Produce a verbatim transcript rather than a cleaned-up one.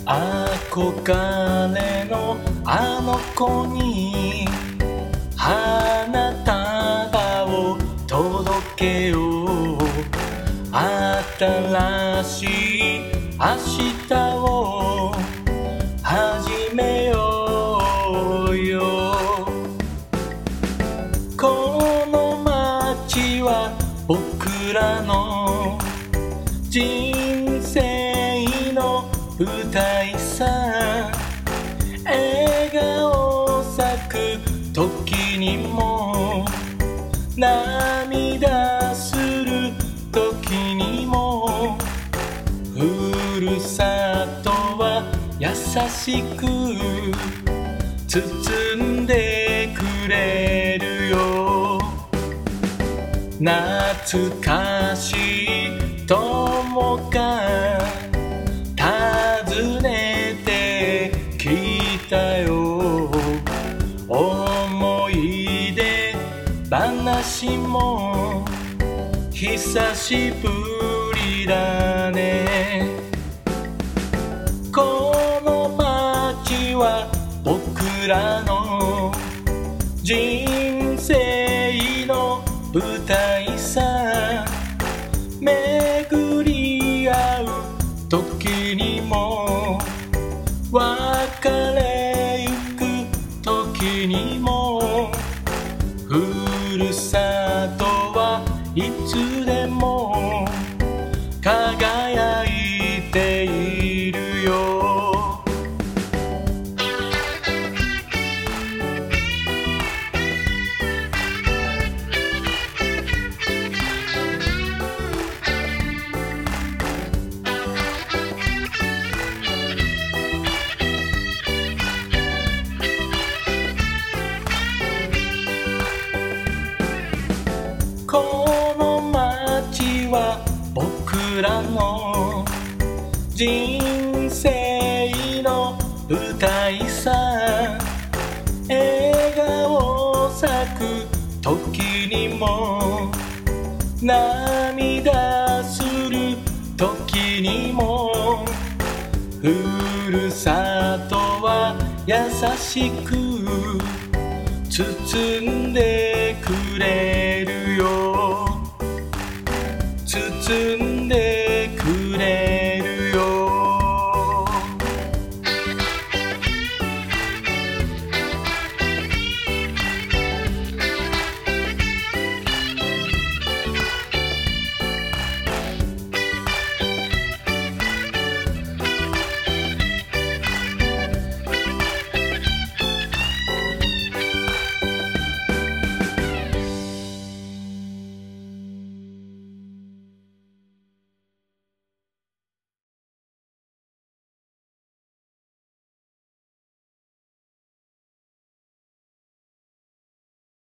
憧れのあの子に花束を届けよう。新しい明日を始めようよ。この街は僕らの人生の舞台さ。笑顔咲く時にも涙する時にもふるさとは優しく包んでくれるよ。懐かしい友が訪ねてきたよ。思い出話も久しぶりだね。この街は僕らの人生の舞台さ。巡り合う時にも別れゆく時にもふるさとはいつでも輝いているよ。この街は僕らの人生の舞台さ。笑顔咲く時にも涙する時にもふるさとは優しく包んでくれるよ。包